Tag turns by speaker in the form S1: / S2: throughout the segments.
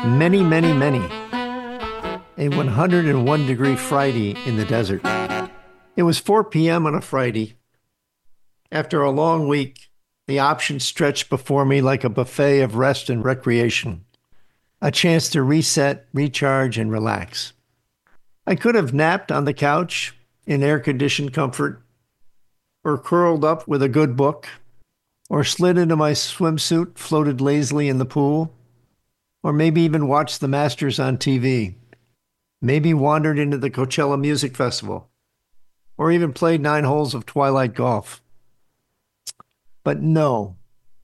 S1: Many, many, many. A 101-degree Friday in the desert. It was 4 p.m. on a Friday. After a long week, the options stretched before me like a buffet of rest and recreation. A chance to reset, recharge, and relax. I could have napped on the couch in air-conditioned comfort, or curled up with a good book, or slid into my swimsuit, floated lazily in the pool, or maybe even watched the Masters on TV. Maybe wandered into the Coachella Music Festival, or even played 9 holes of twilight golf. But no.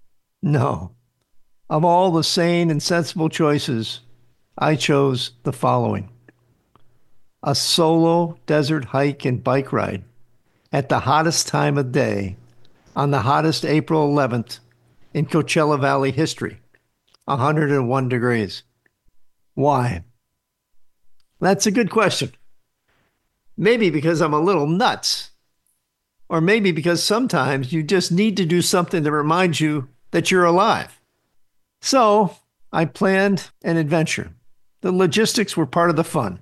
S1: Of all the sane and sensible choices, I chose the following. A solo desert hike and bike ride at the hottest time of day on the hottest April 11th in Coachella Valley history, 101 degrees. Why? That's a good question. Maybe because I'm a little nuts. Or maybe because sometimes you just need to do something that reminds you that you're alive. So I planned an adventure. The logistics were part of the fun,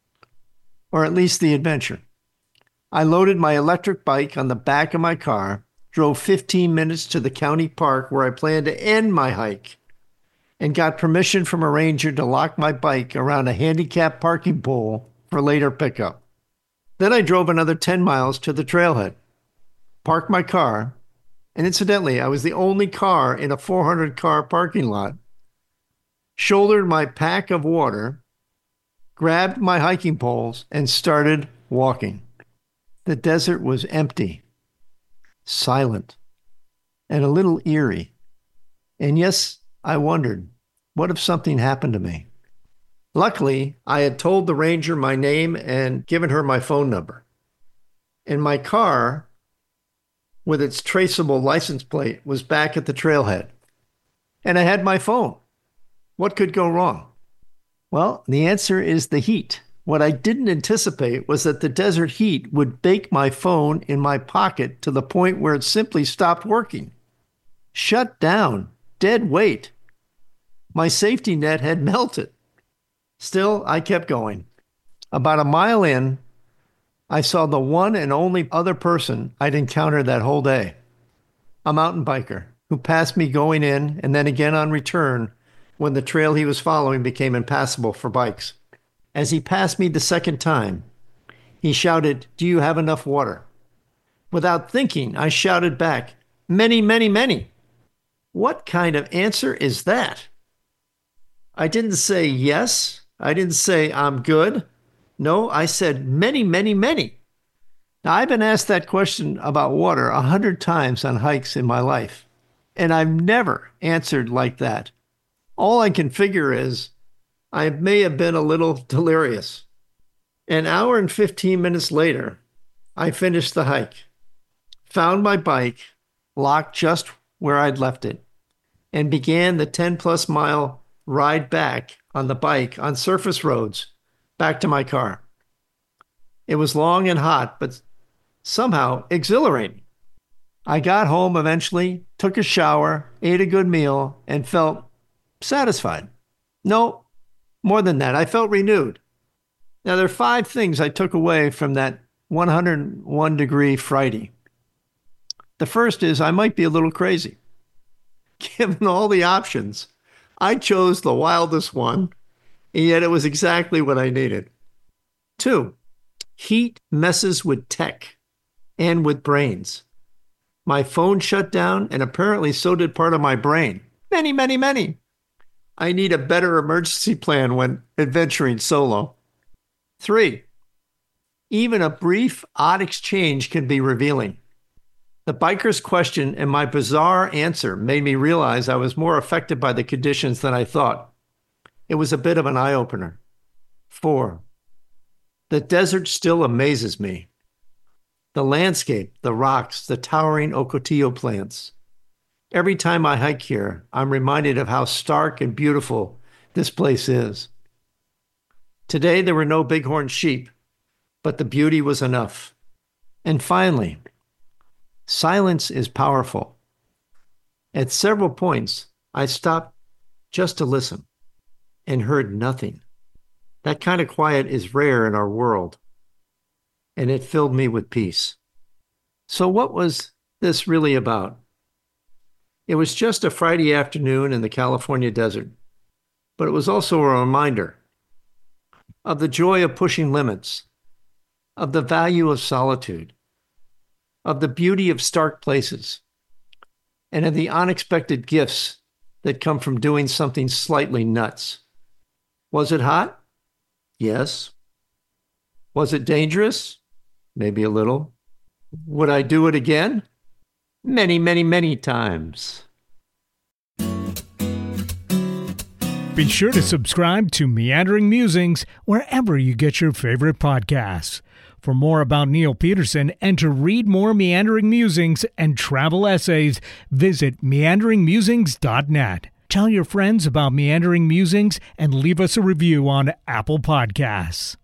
S1: or at least the adventure. I loaded my electric bike on the back of my car, drove 15 minutes to the county park where I planned to end my hike, and got permission from a ranger to lock my bike around a handicapped parking pole for later pickup. Then I drove another 10 miles to the trailhead, parked my car, and incidentally, I was the only car in a 400-car parking lot, shouldered my pack of water, grabbed my hiking poles, and started walking. The desert was empty, silent, and a little eerie. And yes, I wondered, what if something happened to me? Luckily, I had told the ranger my name and given her my phone number. And my car, with its traceable license plate, was back at the trailhead. And I had my phone. What could go wrong? Well, the answer is the heat. What I didn't anticipate was that the desert heat would bake my phone in my pocket to the point where it simply stopped working. Shut down. Dead weight. My safety net had melted. Still, I kept going. About a mile in, I saw the one and only other person I'd encountered that whole day. A mountain biker who passed me going in and then again on return when the trail he was following became impassable for bikes. As he passed me the second time, he shouted, "Do you have enough water?" Without thinking, I shouted back, "Many, many, many." What kind of answer is that? I didn't say yes. I didn't say I'm good. No, I said many, many, many. Now, I've been asked that question about water 100 times on hikes in my life, and I've never answered like that. All I can figure is I may have been a little delirious. An hour and 15 minutes later, I finished the hike, found my bike locked just where I'd left it, and began the 10-plus mile ride back on the bike on surface roads back to my car. It was long and hot, but somehow exhilarating. I got home eventually, took a shower, ate a good meal, and felt satisfied. No, more than that, I felt renewed. Now, there are 5 things I took away from that 101-degree Friday. The first is I might be a little crazy. Given all the options, I chose the wildest one, and yet it was exactly what I needed. 2, heat messes with tech and with brains. My phone shut down, and apparently so did part of my brain. Many, many, many. I need a better emergency plan when adventuring solo. 3, even a brief, odd exchange can be revealing. The biker's question and my bizarre answer made me realize I was more affected by the conditions than I thought. It was a bit of an eye-opener. 4, the desert still amazes me. The landscape, the rocks, the towering ocotillo plants. Every time I hike here, I'm reminded of how stark and beautiful this place is. Today, there were no bighorn sheep, but the beauty was enough. And finally, silence is powerful. At several points, I stopped just to listen. and heard nothing. That kind of quiet is rare in our world, and it filled me with peace. So, what was this really about? It was just a Friday afternoon in the California desert, but it was also a reminder of the joy of pushing limits, of the value of solitude, of the beauty of stark places, and of the unexpected gifts that come from doing something slightly nuts. Was it hot? Yes. Was it dangerous? Maybe a little. Would I do it again? Many, many, many times.
S2: Be sure to subscribe to Meandering Musings wherever you get your favorite podcasts. For more about Neil Peterson and to read more Meandering Musings and travel essays, visit meanderingmusings.net. Tell your friends about Meandering Musings and leave us a review on Apple Podcasts.